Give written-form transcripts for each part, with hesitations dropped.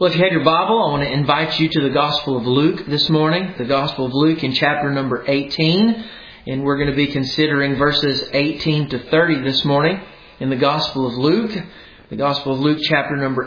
Well, if you have your Bible, I want to invite you to the Gospel of Luke this morning. The Gospel of Luke in chapter number 18. And we're going to be considering verses 18 to 30 this morning in the Gospel of Luke. The Gospel of Luke chapter number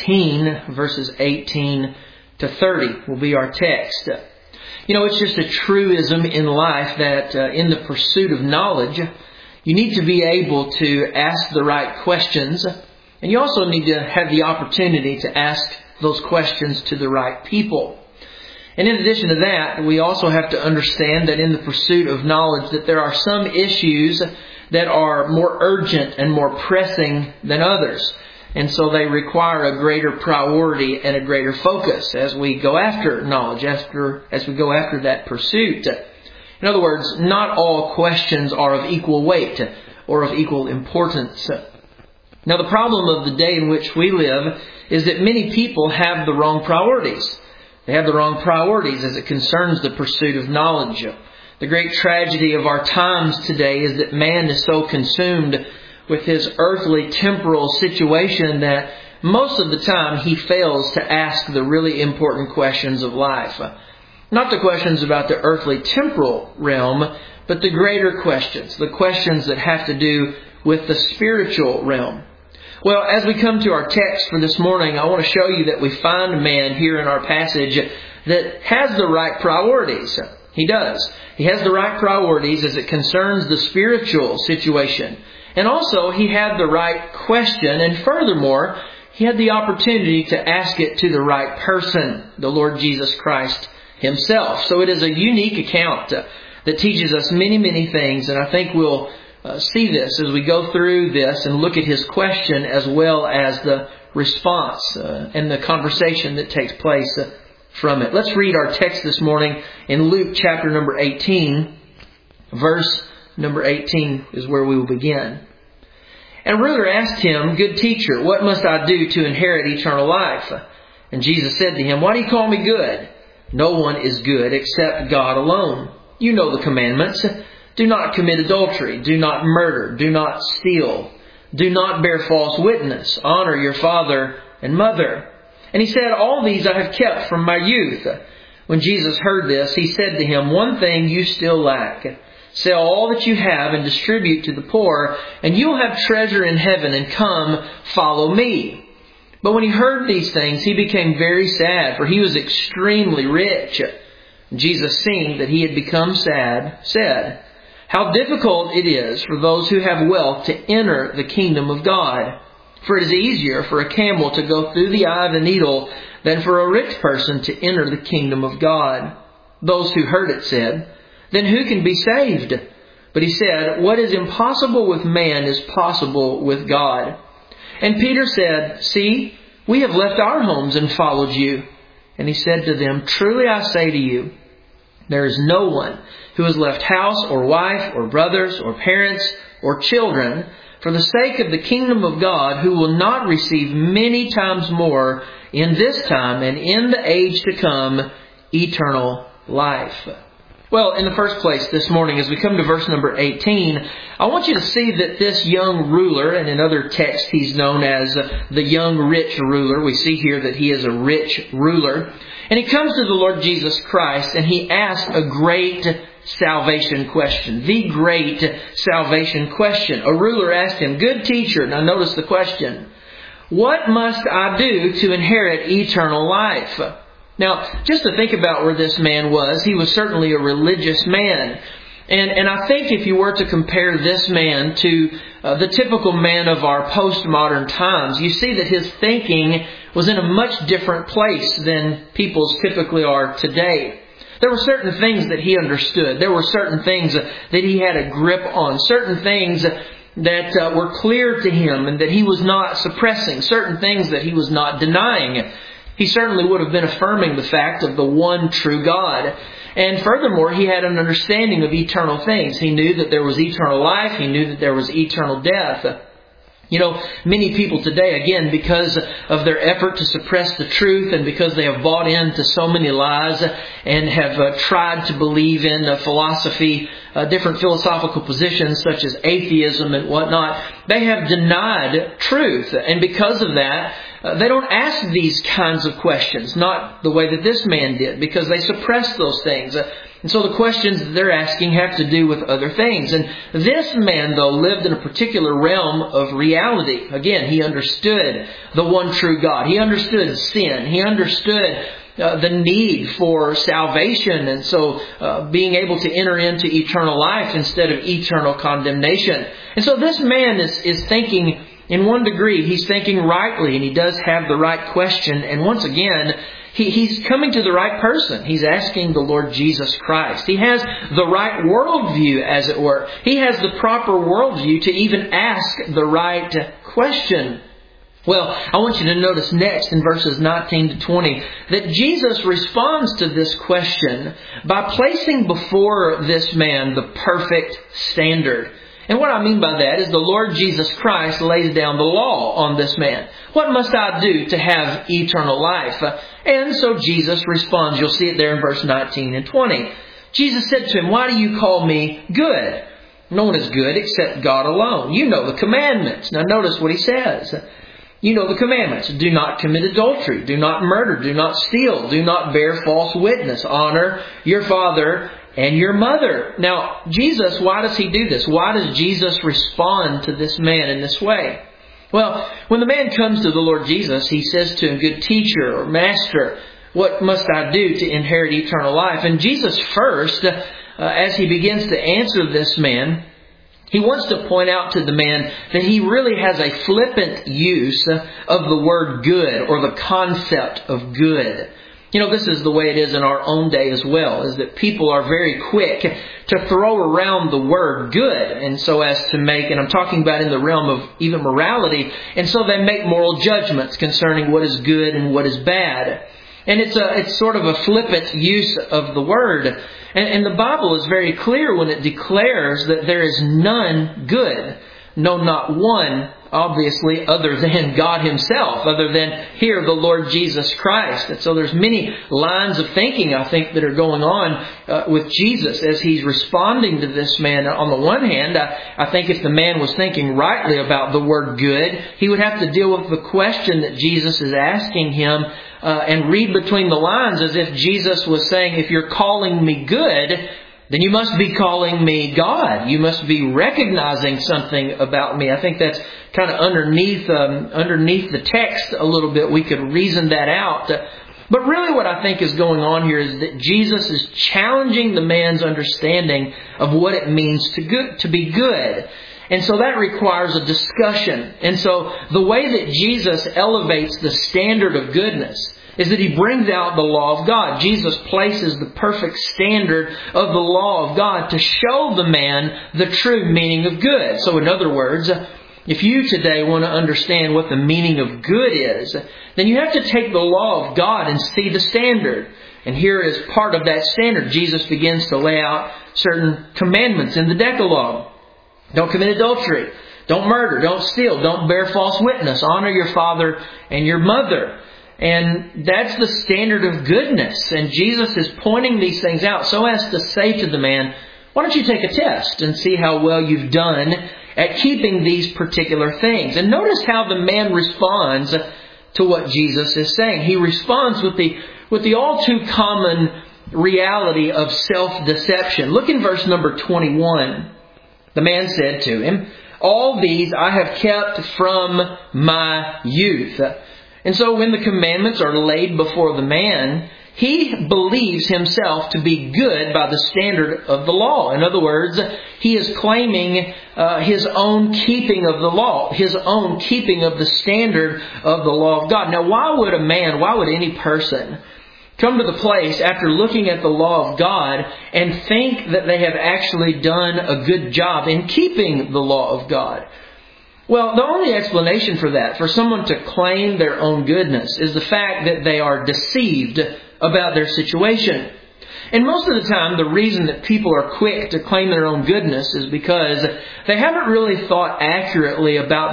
18, verses 18 to 30 will be our text. You know, it's just a truism in life that in the pursuit of knowledge, you need to be able to ask the right questions. And you also need to have the opportunity to ask those questions to the right people. And in addition to that, we also have to understand that in the pursuit of knowledge that there are some issues that are more urgent and more pressing than others. And so they require a greater priority and a greater focus as we go after knowledge, as we go after that pursuit. In other words, not all questions are of equal weight or of equal importance. Now, the problem of the day in which we live is that many people have the wrong priorities. They have the wrong priorities as it concerns the pursuit of knowledge. The great tragedy of our times today is that man is so consumed with his earthly temporal situation that most of the time he fails to ask the really important questions of life. Not the questions about the earthly temporal realm, but the greater questions, the questions that have to do with the spiritual realm. Well, as we come to our text for this morning, I want to show you that we find a man here in our passage that has the right priorities. He does. He has the right priorities as it concerns the spiritual situation. And also, he had the right question. And furthermore, he had the opportunity to ask it to the right person, the Lord Jesus Christ Himself. So it is a unique account that teaches us many, many things. And I think we'll see this as we go through this and look at his question as well as the response and the conversation that takes place from it. Let's read our text this morning in Luke chapter number 18. Verse number 18 is where we will begin. And a ruler asked him, "Good teacher, what must I do to inherit eternal life?" And Jesus said to him, "Why do you call me good? No one is good except God alone. You know the commandments. Do not commit adultery. Do not murder. Do not steal. Do not bear false witness. Honor your father and mother." And he said, "All these I have kept from my youth." When Jesus heard this, He said to him, "One thing you still lack. Sell all that you have and distribute to the poor, and you will have treasure in heaven, and come, follow me." But when he heard these things, he became very sad, for he was extremely rich. Jesus, seeing that he had become sad, said, "How difficult it is for those who have wealth to enter the kingdom of God. For it is easier for a camel to go through the eye of a needle than for a rich person to enter the kingdom of God." Those who heard it said, "Then who can be saved?" But He said, "What is impossible with man is possible with God." And Peter said, "See, we have left our homes and followed you." And He said to them, "Truly I say to you, there is no one who has left house or wife or brothers or parents or children for the sake of the kingdom of God who will not receive many times more in this time and in the age to come eternal life." Well, in the first place this morning, as we come to verse number 18, I want you to see that this young ruler, and in other texts he's known as the young rich ruler. We see here that he is a rich ruler. And he comes to the Lord Jesus Christ and he asks a great salvation question. The great salvation question. A ruler asked him, "Good teacher," now notice the question, "what must I do to inherit eternal life?" Now, just to think about where this man was, he was certainly a religious man. And I think if you were to compare this man to the typical man of our postmodern times, you see that his thinking was in a much different place than people's typically are today. There were certain things that he understood. There were certain things that he had a grip on. Certain things that were clear to him and that he was not suppressing. Certain things that he was not denying. He certainly would have been affirming the fact of the one true God. And furthermore, he had an understanding of eternal things. He knew that there was eternal life. He knew that there was eternal death. Many people today, again, because of their effort to suppress the truth and because they have bought into so many lies and have tried to believe in philosophy, different philosophical positions such as atheism and whatnot, they have denied truth. And because of that, they don't ask these kinds of questions, not the way that this man did, because they suppress those things. And so the questions that they're asking have to do with other things. And this man, though, lived in a particular realm of reality. Again, he understood the one true God. He understood sin. He understood the need for salvation, and so being able to enter into eternal life instead of eternal condemnation. And so this man is thinking, in one degree, he's thinking rightly, and he does have the right question. And once again, he's coming to the right person. He's asking the Lord Jesus Christ. He has the right worldview, as it were. He has the proper worldview to even ask the right question. Well, I want you to notice next in verses 19 to 20 that Jesus responds to this question by placing before this man the perfect standard. And what I mean by that is the Lord Jesus Christ lays down the law on this man. What must I do to have eternal life? And so Jesus responds. You'll see it there in verse 19 and 20. Jesus said to him, "Why do you call me good? No one is good except God alone. You know the commandments." Now notice what he says. You know the commandments. Do not commit adultery. Do not murder. Do not steal. Do not bear false witness. Honor your father and your mother. Now, Jesus, why does he do this? Why does Jesus respond to this man in this way? Well, when the man comes to the Lord Jesus, he says to him, "Good teacher," or "Master, what must I do to inherit eternal life?" And Jesus first, as he begins to answer this man, he wants to point out to the man that he really has a flippant use of the word good, or the concept of good. This is the way it is in our own day as well, is that people are very quick to throw around the word good, and so as to make, and I'm talking about in the realm of even morality, and so they make moral judgments concerning what is good and what is bad. And it's sort of a flippant use of the word. And the Bible is very clear when it declares that there is none good. No, not one, obviously, other than God Himself, other than here, the Lord Jesus Christ. And so there's many lines of thinking, I think, that are going on with Jesus as He's responding to this man. On the one hand, I think if the man was thinking rightly about the word good, he would have to deal with the question that Jesus is asking him and read between the lines as if Jesus was saying, if you're calling me good, then you must be calling me God. You must be recognizing something about me. I think that's kind of underneath the text a little bit. We could reason that out. But really what I think is going on here is that Jesus is challenging the man's understanding of what it means to be good. And so that requires a discussion. And so the way that Jesus elevates the standard of goodness is that He brings out the law of God. Jesus places the perfect standard of the law of God to show the man the true meaning of good. So in other words, if you today want to understand what the meaning of good is, then you have to take the law of God and see the standard. And here is part of that standard. Jesus begins to lay out certain commandments in the Decalogue. Don't commit adultery. Don't murder. Don't steal. Don't bear false witness. Honor your father and your mother. And that's the standard of goodness. And Jesus is pointing these things out so as to say to the man, why don't you take a test and see how well you've done at keeping these particular things? And notice how the man responds to what Jesus is saying. He responds with the all too common reality of self-deception. Look in verse number 21. The man said to him, all these I have kept from my youth. And so when the commandments are laid before the man, he believes himself to be good by the standard of the law. In other words, he is claiming his own keeping of the law, his own keeping of the standard of the law of God. Now, why would any person come to the place after looking at the law of God and think that they have actually done a good job in keeping the law of God? Well, the only explanation for that, for someone to claim their own goodness, is the fact that they are deceived about their situation. And most of the time, the reason that people are quick to claim their own goodness is because they haven't really thought accurately about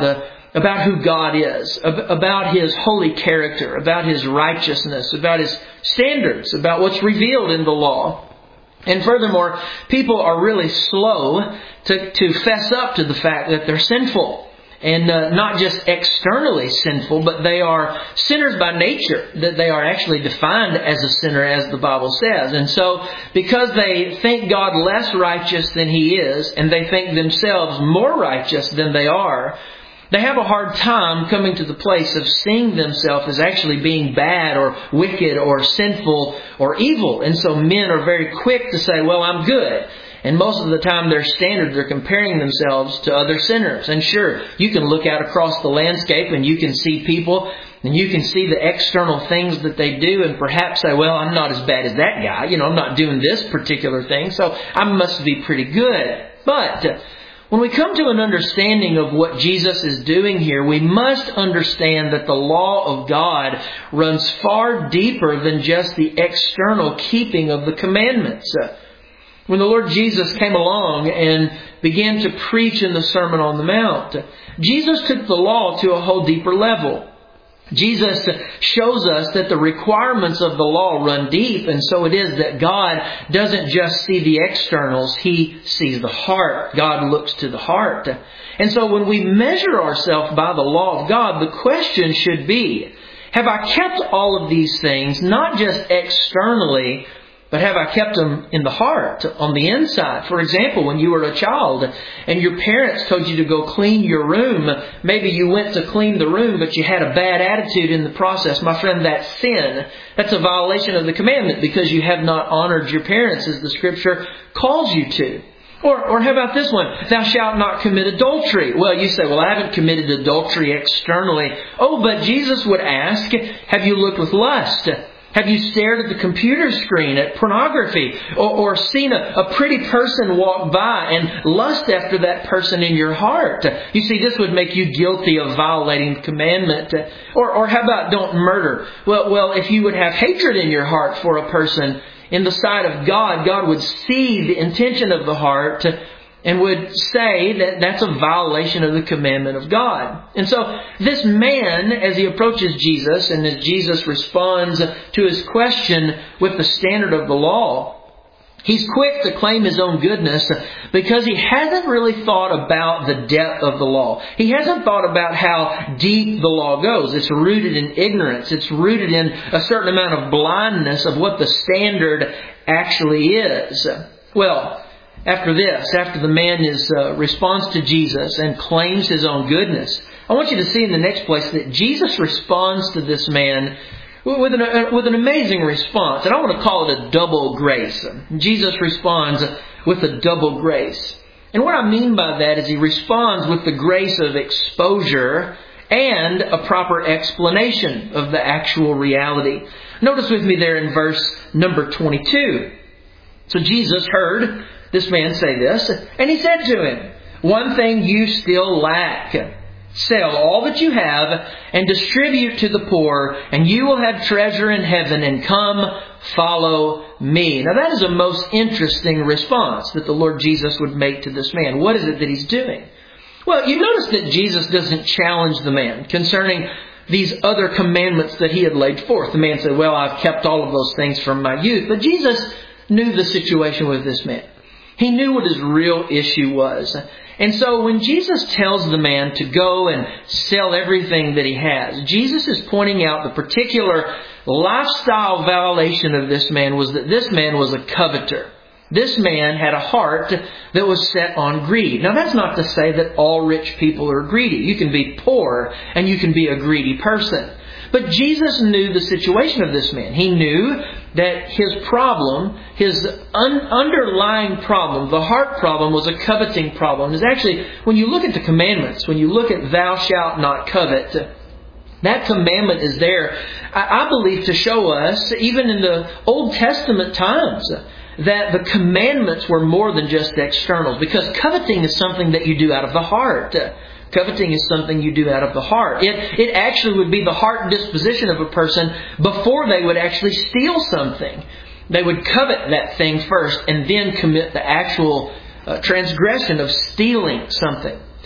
about who God is, about His holy character, about His righteousness, about His standards, about what's revealed in the law. And furthermore, people are really slow to fess up to the fact that they're sinful. And not just externally sinful, but they are sinners by nature. That they are actually defined as a sinner, as the Bible says. And so, because they think God less righteous than He is, and they think themselves more righteous than they are, they have a hard time coming to the place of seeing themselves as actually being bad or wicked or sinful or evil. And so men are very quick to say, well, I'm good. And most of the time their standard, they're comparing themselves to other sinners. And sure, you can look out across the landscape and you can see people and you can see the external things that they do and perhaps say, well, I'm not as bad as that guy. I'm not doing this particular thing, so I must be pretty good. But when we come to an understanding of what Jesus is doing here, we must understand that the law of God runs far deeper than just the external keeping of the commandments. When the Lord Jesus came along and began to preach in the Sermon on the Mount, Jesus took the law to a whole deeper level. Jesus shows us that the requirements of the law run deep, and so it is that God doesn't just see the externals, He sees the heart. God looks to the heart. And so when we measure ourselves by the law of God, the question should be, have I kept all of these things, not just externally, but have I kept them in the heart, on the inside? For example, when you were a child and your parents told you to go clean your room, maybe you went to clean the room, but you had a bad attitude in the process. My friend, that's sin. That's a violation of the commandment because you have not honored your parents as the Scripture calls you to. Or how about this one? Thou shalt not commit adultery. Well, you say, well, I haven't committed adultery externally. Oh, but Jesus would ask, have you looked with lust? Have you stared at the computer screen, at pornography, or seen a pretty person walk by and lust after that person in your heart? You see, this would make you guilty of violating the commandment. Or how about don't murder? Well, if you would have hatred in your heart for a person, in the sight of God, God would see the intention of the heart and would say that that's a violation of the commandment of God. And so this man, as he approaches Jesus and as Jesus responds to his question with the standard of the law, he's quick to claim his own goodness because he hasn't really thought about the depth of the law. He hasn't thought about how deep the law goes. It's rooted in ignorance. It's rooted in a certain amount of blindness of what the standard actually is. Well, after the man responds to Jesus and claims his own goodness, I want you to see in the next place that Jesus responds to this man with an amazing response. And I want to call it a double grace. Jesus responds with a double grace. And what I mean by that is He responds with the grace of exposure and a proper explanation of the actual reality. Notice with me there in verse number 22. So Jesus heard this man say this, and He said to him, one thing you still lack. Sell all that you have and distribute to the poor, and you will have treasure in heaven, and come, follow me. Now that is a most interesting response that the Lord Jesus would make to this man. What is it that He's doing? Well, you notice that Jesus doesn't challenge the man concerning these other commandments that He had laid forth. The man said, well, I've kept all of those things from my youth. But Jesus knew the situation with this man. He knew what his real issue was. And so when Jesus tells the man to go and sell everything that he has, Jesus is pointing out the particular lifestyle violation of this man was that this man was a coveter. This man had a heart that was set on greed. Now that's not to say that all rich people are greedy. You can be poor and you can be a greedy person. But Jesus knew the situation of this man. He knew that his problem, his underlying problem, the heart problem, was a coveting problem. It's actually, when you look at the commandments, when you look at thou shalt not covet, that commandment is there, I believe, to show us, even in the Old Testament times, that the commandments were more than just externals. Because coveting is something that you do out of the heart. Coveting is something you do out of the heart. It actually would be the heart disposition of a person before they would actually steal something. They would covet that thing first and then commit the actual transgression of stealing something.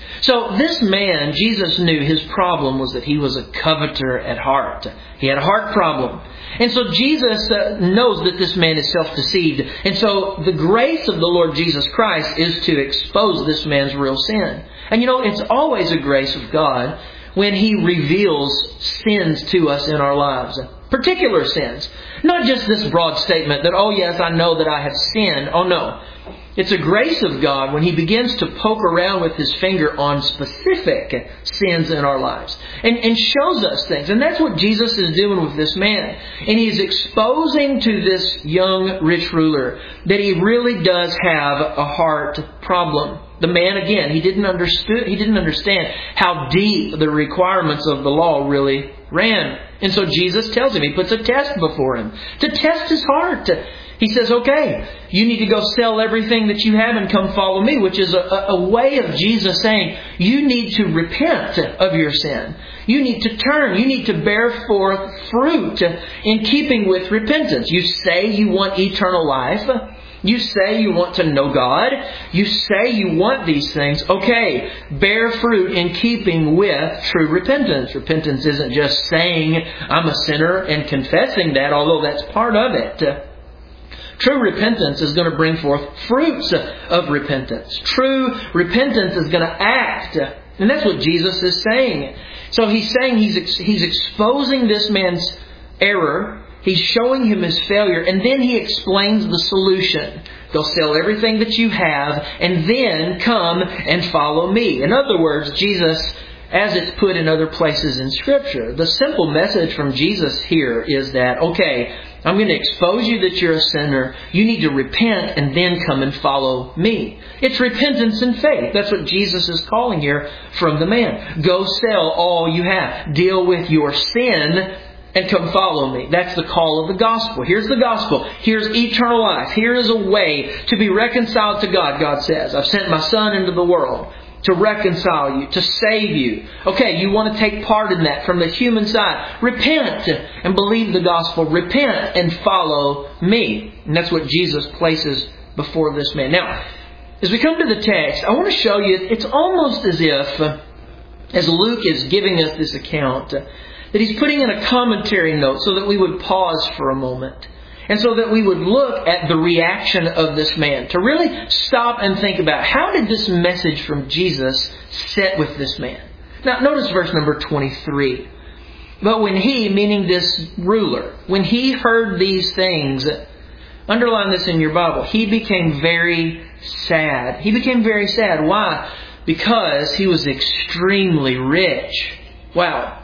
So this man, Jesus knew his problem was that he was a coveter at heart. He had a heart problem. And so Jesus knows that this man is self-deceived. And so the grace of the Lord Jesus Christ is to expose this man's real sin. And you know, it's always a grace of God when He reveals sins to us in our lives. Particular sins. Not just this broad statement that, oh yes, I know that I have sinned. Oh no. It's a grace of God when He begins to poke around with His finger on specific sins in our lives. And shows us things. And that's what Jesus is doing with this man. And He's exposing to this young rich ruler that he really does have a heart problem. The man, again, he didn't understand how deep the requirements of the law really ran. And so Jesus tells him, He puts a test before him to test his heart. He says, okay, you need to go sell everything that you have and come follow me, which is a way of Jesus saying, you need to repent of your sin. You need to turn. You need to bear forth fruit in keeping with repentance. You say you want eternal life. You say you want to know God. You say you want these things. Okay, bear fruit in keeping with true repentance. Repentance isn't just saying I'm a sinner and confessing that, although that's part of it. True repentance is going to bring forth fruits of repentance. True repentance is going to act. And that's what Jesus is saying. So He's saying He's exposing this man's error. He's showing him his failure. And then He explains the solution. Go sell everything that you have and then come and follow me. In other words, Jesus, as it's put in other places in Scripture, the simple message from Jesus here is that, okay, I'm going to expose you that you're a sinner. You need to repent and then come and follow me. It's repentance and faith. That's what Jesus is calling here from the man. Go sell all you have. Deal with your sin and come follow me. That's the call of the gospel. Here's the gospel. Here's eternal life. Here is a way to be reconciled to God, God says. I've sent my Son into the world to reconcile you, to save you. Okay, you want to take part in that from the human side. Repent and believe the gospel. Repent and follow me. And that's what Jesus places before this man. Now, as we come to the text, I want to show you, it's almost as if, as Luke is giving us this account, that he's putting in a commentary note so that we would pause for a moment. And so that we would look at the reaction of this man. To really stop and think about, how did this message from Jesus sit with this man? Now, notice verse number 23. But when he, meaning this ruler, when he heard these things, underline this in your Bible, he became very sad. He became very sad. Why? Because he was extremely rich. Wow.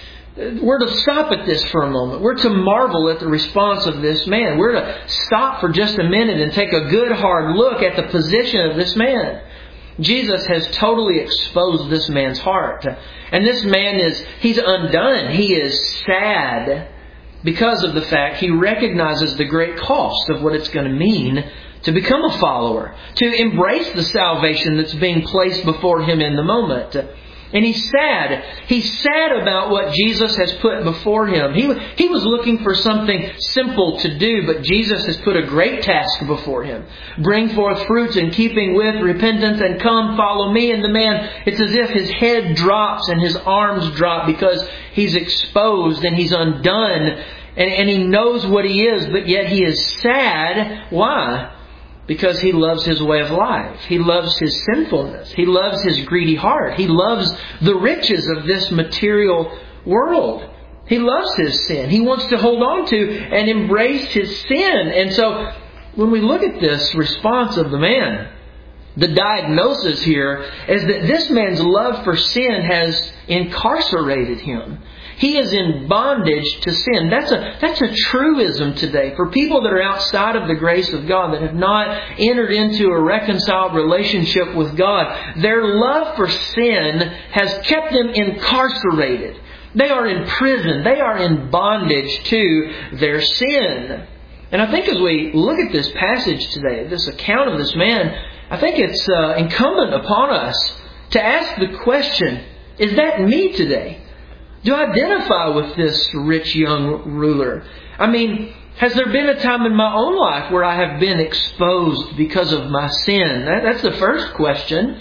We're to stop at this for a moment. We're to marvel at the response of this man. We're to stop for just a minute and take a good hard look at the position of this man. Jesus has totally exposed this man's heart. And this man he's undone. He is sad because of the fact he recognizes the great cost of what it's going to mean to become a follower, to embrace the salvation that's being placed before him in the moment. And he's sad. He's sad about what Jesus has put before him. He was looking for something simple to do, but Jesus has put a great task before him. Bring forth fruits in keeping with repentance and come follow me. And the man, it's as if his head drops and his arms drop because he's exposed and he's undone. And he knows what he is, but yet he is sad. Why? Because he loves his way of life. He loves his sinfulness. He loves his greedy heart. He loves the riches of this material world. He loves his sin. He wants to hold on to and embrace his sin. And so when we look at this response of the man, the diagnosis here is that this man's love for sin has incarcerated him. He is in bondage to sin. That's a truism today. For people that are outside of the grace of God, that have not entered into a reconciled relationship with God, their love for sin has kept them incarcerated. They are in prison. They are in bondage to their sin. And I think as we look at this passage today, this account of this man, I think it's incumbent upon us to ask the question, is that me today? Do I identify with this rich young ruler? I mean, has there been a time in my own life where I have been exposed because of my sin? That's the first question.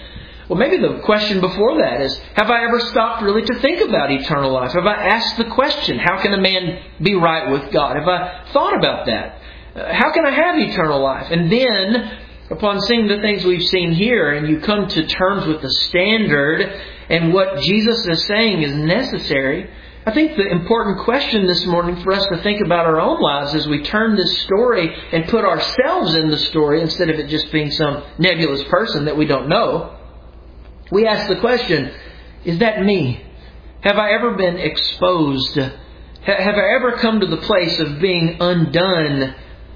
Well, maybe the question before that is, have I ever stopped really to think about eternal life? Have I asked the question, how can a man be right with God? Have I thought about that? How can I have eternal life? And then, upon seeing the things we've seen here, and you come to terms with the standard and what Jesus is saying is necessary, I think the important question this morning for us to think about our own lives as we turn this story and put ourselves in the story instead of it just being some nebulous person that we don't know. We ask the question, is that me? Have I ever been exposed? Have I ever come to the place of being undone?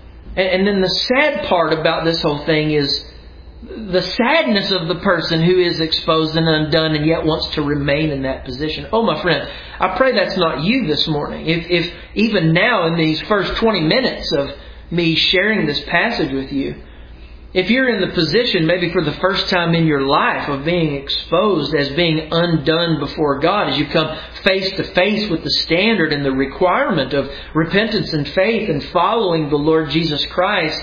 And then the sad part about this whole thing is the sadness of the person who is exposed and undone and yet wants to remain in that position. Oh, my friend, I pray that's not you this morning. If even now in these first 20 minutes of me sharing this passage with you, if you're in the position, maybe for the first time in your life, of being exposed as being undone before God, as you come face to face with the standard and the requirement of repentance and faith and following the Lord Jesus Christ,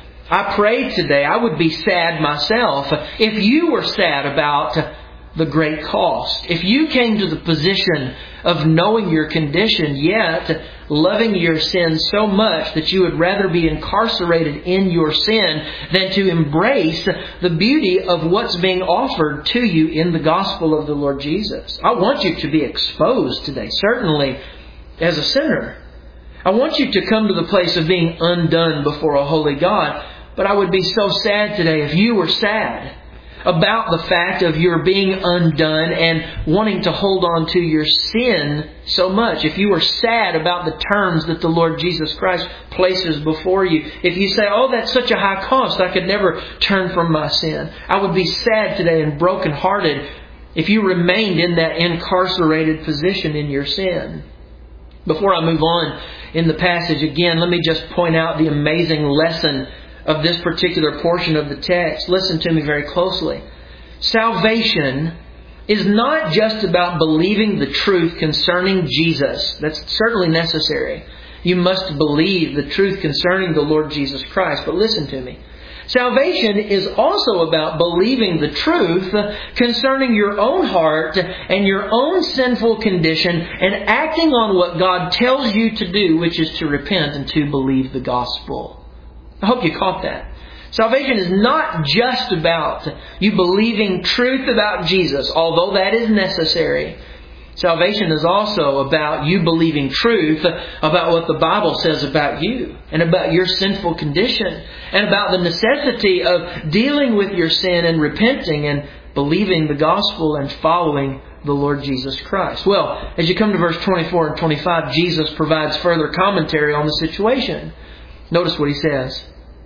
I pray today, I would be sad myself if you were sad about the great cost. If you came to the position of knowing your condition, yet loving your sin so much that you would rather be incarcerated in your sin than to embrace the beauty of what's being offered to you in the gospel of the Lord Jesus. I want you to be exposed today, certainly as a sinner. I want you to come to the place of being undone before a holy God. But I would be so sad today if you were sad about the fact of your being undone and wanting to hold on to your sin so much. If you were sad about the terms that the Lord Jesus Christ places before you. If you say, oh, that's such a high cost, I could never turn from my sin. I would be sad today and brokenhearted if you remained in that incarcerated position in your sin. Before I move on in the passage again, let me just point out the amazing lesson of this particular portion of the text. Listen to me very closely. Salvation is not just about believing the truth concerning Jesus. That's certainly necessary. You must believe the truth concerning the Lord Jesus Christ. But listen to me. Salvation is also about believing the truth concerning your own heart and your own sinful condition and acting on what God tells you to do, which is to repent and to believe the gospel. I hope you caught that. Salvation is not just about you believing truth about Jesus, although that is necessary. Salvation is also about you believing truth about what the Bible says about you and about your sinful condition and about the necessity of dealing with your sin and repenting and believing the gospel and following the Lord Jesus Christ. Well, as you come to verse 24 and 25, Jesus provides further commentary on the situation. Notice what He says.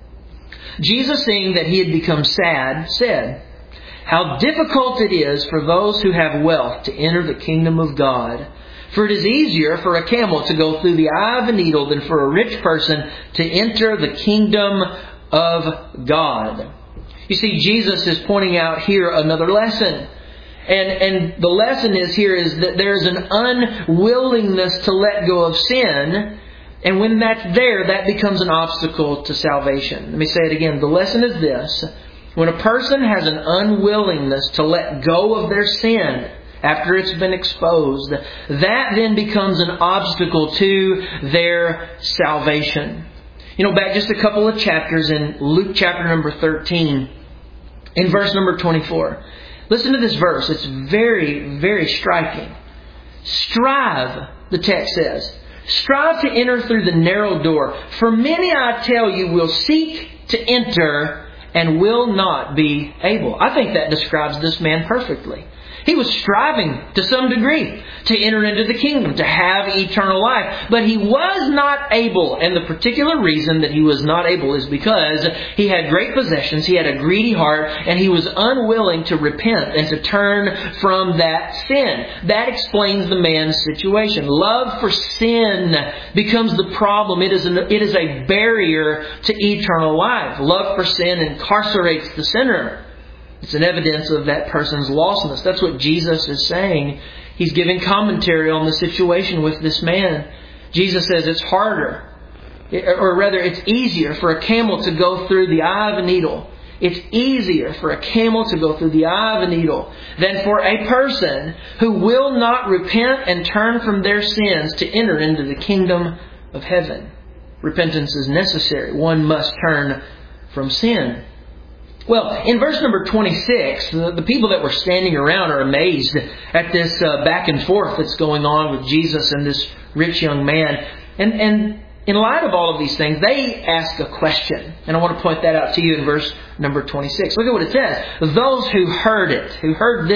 Jesus, seeing that He had become sad, said, "How difficult it is for those who have wealth to enter the kingdom of God. For it is easier for a camel to go through the eye of a needle than for a rich person to enter the kingdom of God." You see, Jesus is pointing out here another lesson. And the lesson is that there's an unwillingness to let go of sin. And when that's there, that becomes an obstacle to salvation. Let me say it again. The lesson is this. When a person has an unwillingness to let go of their sin after it's been exposed, that then becomes an obstacle to their salvation. Back just a couple of chapters in Luke chapter number 13, in verse number 24. Listen to this verse. It's very, very striking. Strive, the text says. Strive to enter through the narrow door. For many, I tell you, will seek to enter and will not be able. I think that describes this man perfectly. He was striving to some degree to enter into the kingdom, to have eternal life. But he was not able. And the particular reason that he was not able is because he had great possessions, he had a greedy heart, and he was unwilling to repent and to turn from that sin. That explains the man's situation. Love for sin becomes the problem. It is a barrier to eternal life. Love for sin incarcerates the sinner. It's an evidence of that person's lostness. That's what Jesus is saying. He's giving commentary on the situation with this man. Jesus says it's harder, or rather it's easier for a camel to go through the eye of a needle. It's easier for a camel to go through the eye of a needle than for a person who will not repent and turn from their sins to enter into the kingdom of heaven. Repentance is necessary. One must turn from sin. Well, in verse number 26, the people that were standing around are amazed at this back and forth that's going on with Jesus and this rich young man. And in light of all of these things, they ask a question. And I want to point that out to you in verse number 26. Look at what it says. Those who heard it, who heard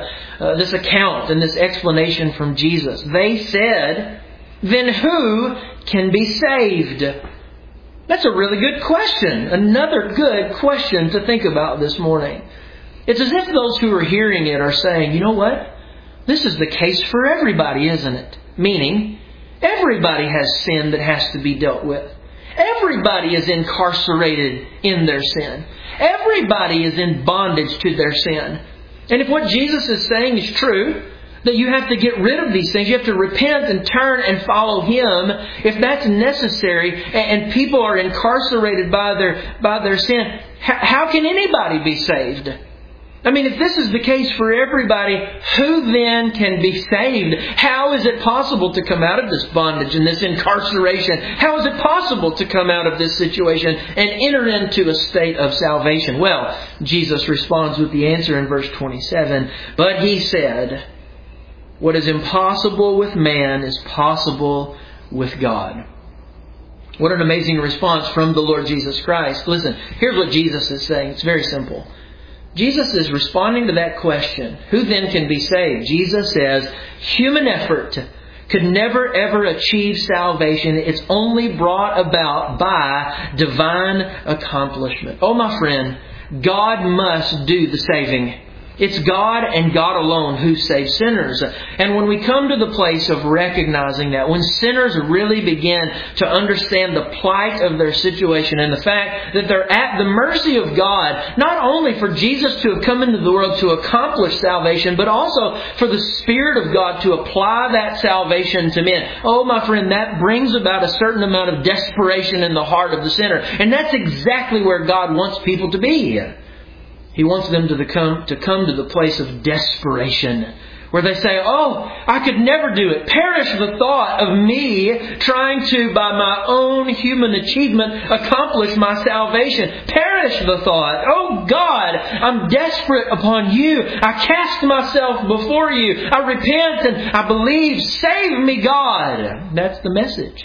this account and this explanation from Jesus, they said, "Then who can be saved?" That's a really good question. Another good question to think about this morning. It's as if those who are hearing it are saying, you know what? This is the case for everybody, isn't it? Meaning, everybody has sin that has to be dealt with. Everybody is incarcerated in their sin. Everybody is in bondage to their sin. And if what Jesus is saying is true, that you have to get rid of these things, you have to repent and turn and follow Him, if that's necessary, and people are incarcerated by their sin, how can anybody be saved? I mean, if this is the case for everybody, who then can be saved? How is it possible to come out of this bondage and this incarceration? How is it possible to come out of this situation and enter into a state of salvation? Well, Jesus responds with the answer in verse 27. But He said, "What is impossible with man is possible with God." What an amazing response from the Lord Jesus Christ. Listen, here's what Jesus is saying. It's very simple. Jesus is responding to that question, who then can be saved? Jesus says, human effort could never ever achieve salvation. It's only brought about by divine accomplishment. Oh, my friend, God must do the saving. It's God and God alone who saves sinners. And when we come to the place of recognizing that, when sinners really begin to understand the plight of their situation and the fact that they're at the mercy of God, not only for Jesus to have come into the world to accomplish salvation, but also for the Spirit of God to apply that salvation to men. Oh, my friend, that brings about a certain amount of desperation in the heart of the sinner. And that's exactly where God wants people to be. He wants them to come to the place of desperation, where they say, "Oh, I could never do it. Perish the thought of me trying to, by my own human achievement, accomplish my salvation. Perish the thought. Oh God, I'm desperate upon You. I cast myself before You. I repent and I believe. Save me, God." That's the message.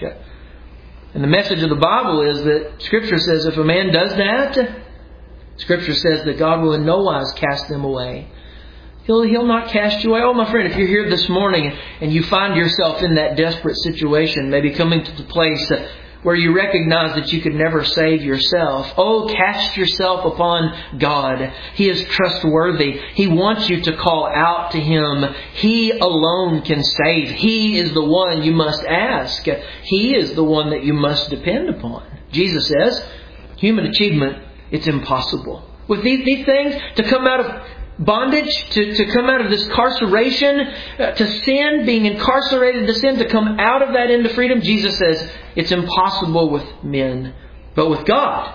And the message of the Bible is that Scripture says if a man does that, Scripture says that God will in no wise cast them away. He'll not cast you away. Oh, my friend, if you're here this morning and you find yourself in that desperate situation, maybe coming to the place where you recognize that you could never save yourself, oh, cast yourself upon God. He is trustworthy. He wants you to call out to Him. He alone can save. He is the one you must ask. He is the one that you must depend upon. Jesus says, human achievement, it's impossible. With these things, to come out of bondage, to come out of this incarceration, to sin, being incarcerated to sin, to come out of that into freedom, Jesus says it's impossible with men. But with God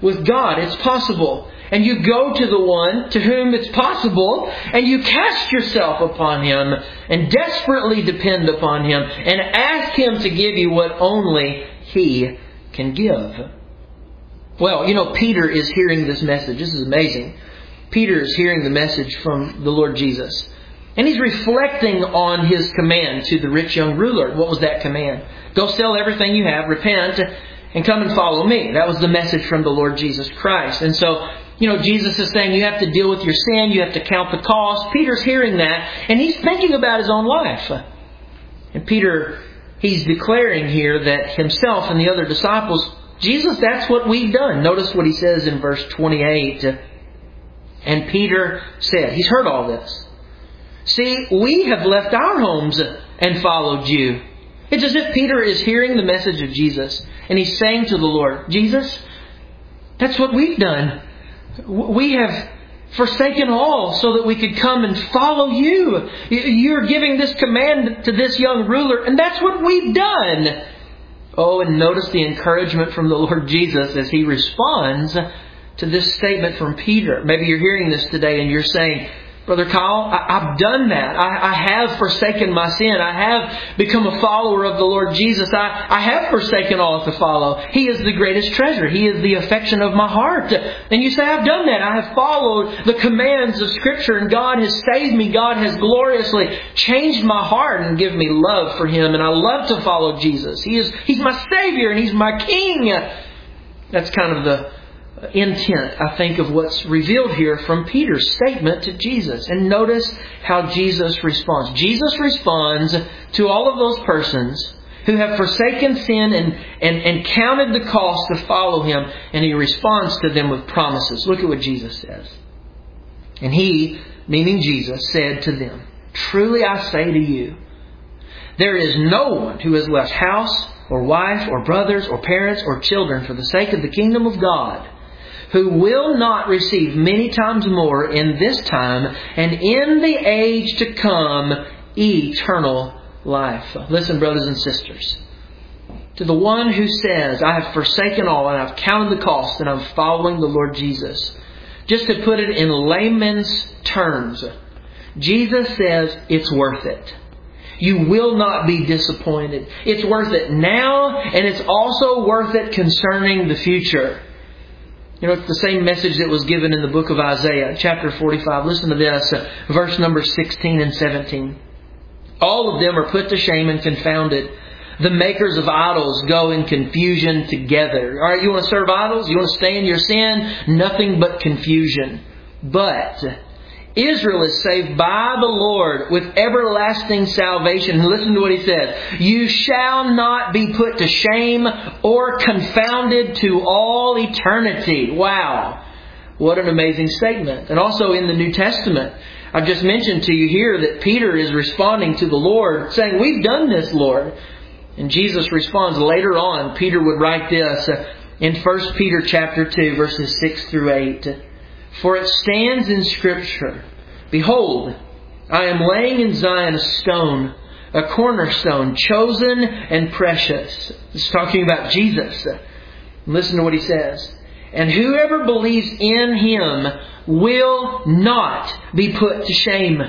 it's possible. And you go to the one to whom it's possible, and you cast yourself upon Him and desperately depend upon Him and ask Him to give you what only He can give. Well, Peter is hearing this message. This is amazing. Peter is hearing the message from the Lord Jesus. And he's reflecting on His command to the rich young ruler. What was that command? Go sell everything you have, repent, and come and follow me. That was the message from the Lord Jesus Christ. And so, Jesus is saying you have to deal with your sin. You have to count the cost. Peter's hearing that. And he's thinking about his own life. And Peter, he's declaring here that himself and the other disciples, Jesus, that's what we've done. Notice what he says in verse 28. And Peter said, he's heard all this. "See, we have left our homes and followed You." It's as if Peter is hearing the message of Jesus. And he's saying to the Lord, Jesus, that's what we've done. We have forsaken all so that we could come and follow You. You're giving this command to this young ruler, and that's what we've done. Oh, and notice the encouragement from the Lord Jesus as He responds to this statement from Peter. Maybe you're hearing this today and you're saying, Brother Kyle, I've done that. I have forsaken my sin. I have become a follower of the Lord Jesus. I have forsaken all to follow. He is the greatest treasure. He is the affection of my heart. And you say, I've done that. I have followed the commands of Scripture and God has saved me. God has gloriously changed my heart and given me love for Him. And I love to follow Jesus. He's my Savior and He's my King. That's kind of the intent, I think, of what's revealed here from Peter's statement to Jesus. And notice how Jesus responds. Jesus responds to all of those persons who have forsaken sin and counted the cost to follow Him. And He responds to them with promises. Look at what Jesus says. And He, meaning Jesus, said to them, "Truly I say to you, there is no one who has left house or wife or brothers or parents or children for the sake of the kingdom of God, who will not receive many times more in this time and in the age to come eternal life." Listen, brothers and sisters. To the one who says, I have forsaken all and I've counted the cost and I'm following the Lord Jesus. Just to put it in layman's terms, Jesus says it's worth it. You will not be disappointed. It's worth it now, and it's also worth it concerning the future. You know, it's the same message that was given in the book of Isaiah, chapter 45. Listen to this, verse number 16 and 17. All of them are put to shame and confounded. The makers of idols go in confusion together. All right, you want to serve idols? You want to stay in your sin? Nothing but confusion. But Israel is saved by the Lord with everlasting salvation. Listen to what He says. You shall not be put to shame or confounded to all eternity. Wow. What an amazing statement. And also in the New Testament, I've just mentioned to you here that Peter is responding to the Lord, saying, we've done this, Lord. And Jesus responds later on. Peter would write this in 1 Peter chapter 2, verses 6 through 8. For it stands in Scripture, behold, I am laying in Zion a stone, a cornerstone, chosen and precious. It's talking about Jesus. Listen to what He says. And whoever believes in Him will not be put to shame.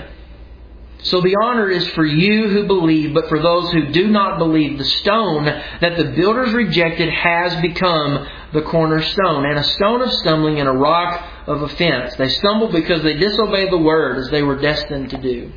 So the honor is for you who believe, but for those who do not believe, the stone that the builders rejected has become the cornerstone, and a stone of stumbling and a rock of offense. They stumble because they disobey the word as they were destined to do.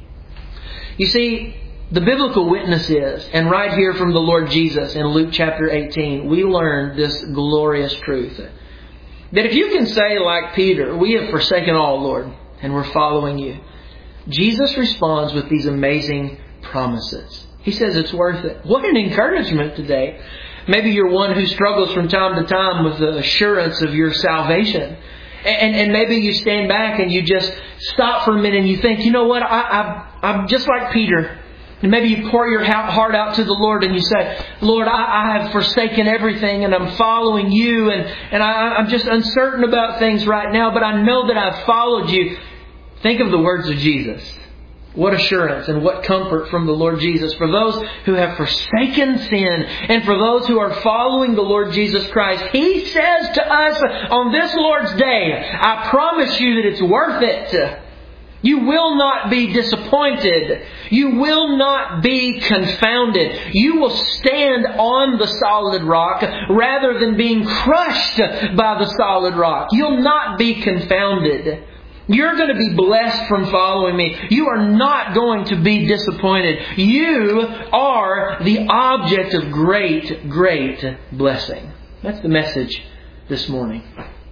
You see, the biblical witness is, and right here from the Lord Jesus in Luke chapter 18, we learn this glorious truth. That if you can say like Peter, we have forsaken all, Lord, and we're following you. Jesus responds with these amazing promises. He says it's worth it. What an encouragement today. Maybe you're one who struggles from time to time with the assurance of your salvation. And maybe you stand back and you just stop for a minute and you think, you know what, I'm just like Peter. And maybe you pour your heart out to the Lord and you say, Lord, I have forsaken everything and I'm following you. And I'm just uncertain about things right now, but I know that I've followed you. Think of the words of Jesus. What assurance and what comfort from the Lord Jesus for those who have forsaken sin and for those who are following the Lord Jesus Christ. He says to us on this Lord's Day, I promise you that it's worth it. You will not be disappointed. You will not be confounded. You will stand on the solid rock rather than being crushed by the solid rock. You'll not be confounded. You're going to be blessed from following me. You are not going to be disappointed. You are the object of great, great blessing. That's the message this morning.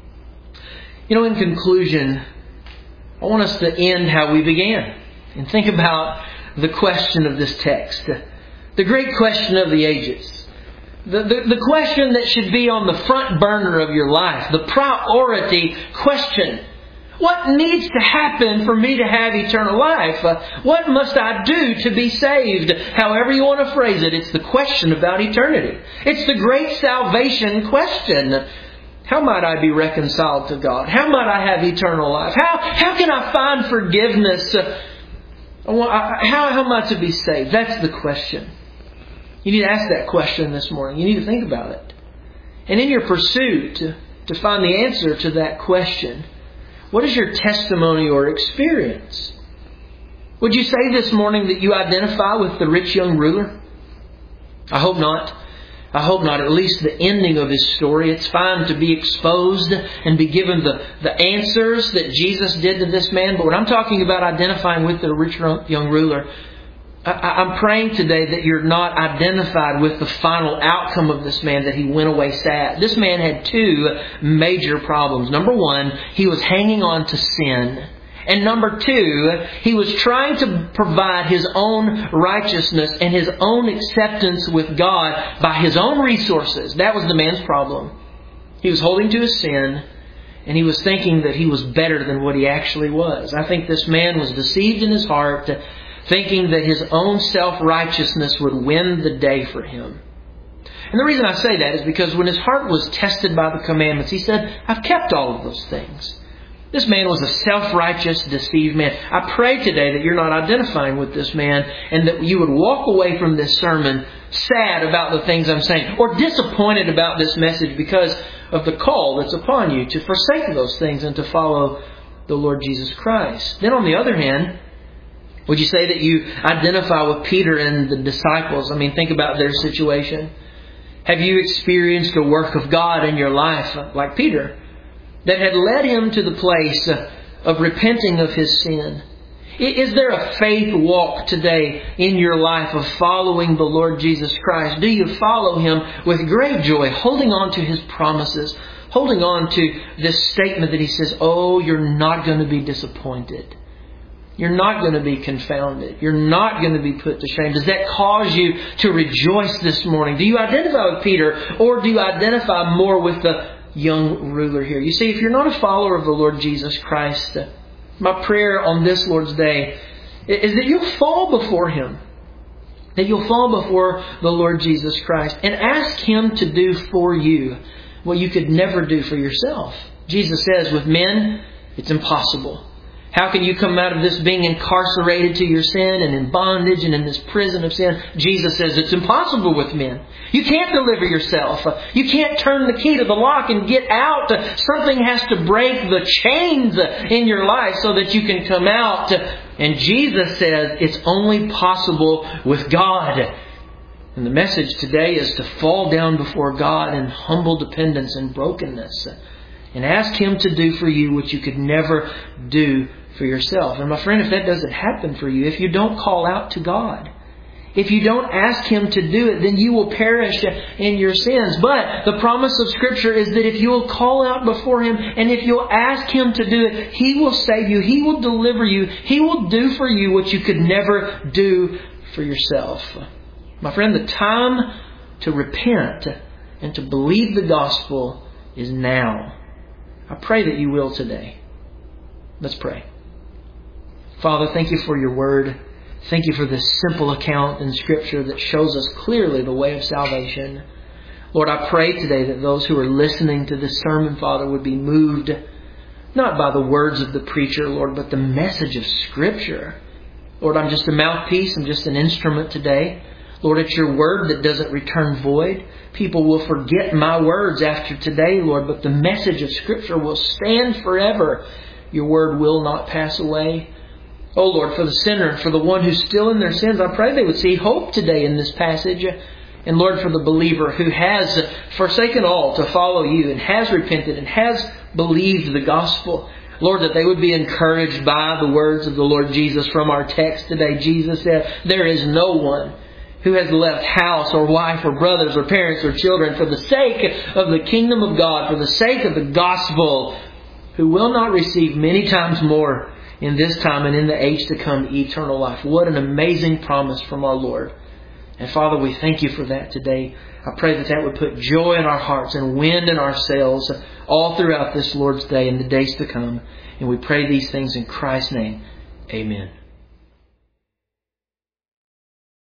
You know, in conclusion, I want us to end how we began and think about the question of this text. The great question of the ages. The question that should be on the front burner of your life. The priority question. What needs to happen for me to have eternal life? What must I do to be saved? However you want to phrase it, it's the question about eternity. It's the great salvation question. How might I be reconciled to God? How might I have eternal life? How can I find forgiveness? How am I to be saved? That's the question. You need to ask that question this morning. You need to think about it. And in your pursuit to find the answer to that question. What is your testimony or experience? Would you say this morning that you identify with the rich young ruler? I hope not. I hope not. At least the ending of his story. It's fine to be exposed and be given the answers that Jesus did to this man. But when I'm talking about identifying with the rich young ruler, I'm praying today that you're not identified with the final outcome of this man, that he went away sad. This man had two major problems. Number one, he was hanging on to sin. And number two, he was trying to provide his own righteousness and his own acceptance with God by his own resources. That was the man's problem. He was holding to his sin, and he was thinking that he was better than what he actually was. I think this man was deceived in his heart, thinking that his own self-righteousness would win the day for him. And the reason I say that is because when his heart was tested by the commandments, he said, I've kept all of those things. This man was a self-righteous, deceived man. I pray today that you're not identifying with this man and that you would walk away from this sermon sad about the things I'm saying or disappointed about this message because of the call that's upon you to forsake those things and to follow the Lord Jesus Christ. Then on the other hand, would you say that you identify with Peter and the disciples? I mean, think about their situation. Have you experienced a work of God in your life like Peter that had led him to the place of repenting of his sin? Is there a faith walk today in your life of following the Lord Jesus Christ? Do you follow Him with great joy, holding on to His promises, holding on to this statement that He says, oh, you're not going to be disappointed. You're not going to be confounded. You're not going to be put to shame. Does that cause you to rejoice this morning? Do you identify with Peter, or do you identify more with the young ruler here? You see, if you're not a follower of the Lord Jesus Christ, my prayer on this Lord's Day is that you'll fall before Him. That you'll fall before the Lord Jesus Christ and ask Him to do for you what you could never do for yourself. Jesus says, with men, it's impossible. How can you come out of this being incarcerated to your sin and in bondage and in this prison of sin? Jesus says it's impossible with men. You can't deliver yourself. You can't turn the key to the lock and get out. Something has to break the chains in your life so that you can come out. And Jesus says it's only possible with God. And the message today is to fall down before God in humble dependence and brokenness and ask Him to do for you what you could never do for yourself. And my friend, if that doesn't happen for you, if you don't call out to God, if you don't ask Him to do it, then you will perish in your sins. But the promise of Scripture is that if you will call out before Him and if you'll ask Him to do it, He will save you. He will deliver you. He will do for you what you could never do for yourself. My friend, the time to repent and to believe the gospel is now. I pray that you will today. Let's pray. Father, thank you for your word. Thank you for this simple account in Scripture that shows us clearly the way of salvation. Lord, I pray today that those who are listening to this sermon, Father, would be moved not by the words of the preacher, Lord, but the message of Scripture. Lord, I'm just a mouthpiece. I'm just an instrument today. Lord, it's your word that doesn't return void. People will forget my words after today, Lord, but the message of Scripture will stand forever. Your word will not pass away. Oh Lord, for the sinner, for the one who's still in their sins, I pray they would see hope today in this passage. And Lord, for the believer who has forsaken all to follow you and has repented and has believed the gospel, Lord, that they would be encouraged by the words of the Lord Jesus from our text today. Jesus said, there is no one who has left house or wife or brothers or parents or children for the sake of the kingdom of God, for the sake of the gospel, who will not receive many times more in this time and in the age to come eternal life. What an amazing promise from our Lord. And Father, we thank you for that today. I pray that that would put joy in our hearts and wind in our sails all throughout this Lord's Day and the days to come. And we pray these things in Christ's name. Amen.